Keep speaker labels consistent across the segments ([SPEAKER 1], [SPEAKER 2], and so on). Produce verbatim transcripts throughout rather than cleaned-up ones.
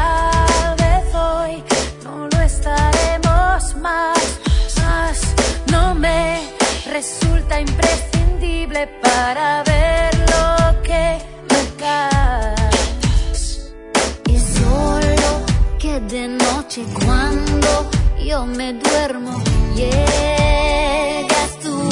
[SPEAKER 1] tal vez hoy no lo estaremos más, más. No me resulta imprescindible para ver lo que me das.
[SPEAKER 2] Es solo que de noche cuando yo me duermo llegas tú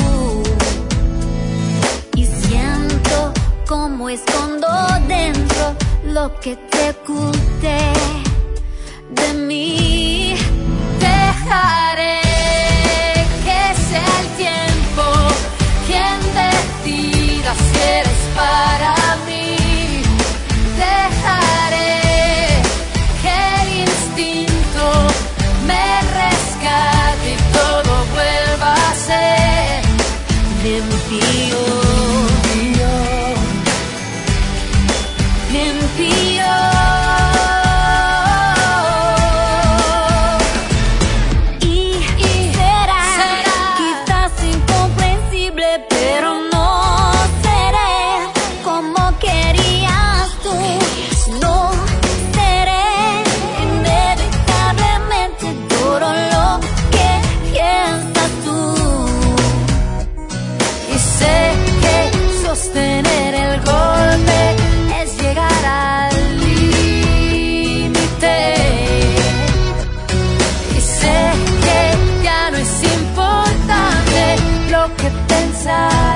[SPEAKER 2] y siento como escondo dentro lo que te oculté de mí.
[SPEAKER 1] Dejaré que sea el tiempo quien decida si eres para mí. Dejaré que el instinto me rescate y todo vuelva a ser limpio, limpio.
[SPEAKER 2] Pero no seré como querías tú, no seré inevitablemente todo lo que piensas tú.
[SPEAKER 1] Y sé que sostener el golpe es llegar al límite. Y sé que ya no es importante lo que pensas.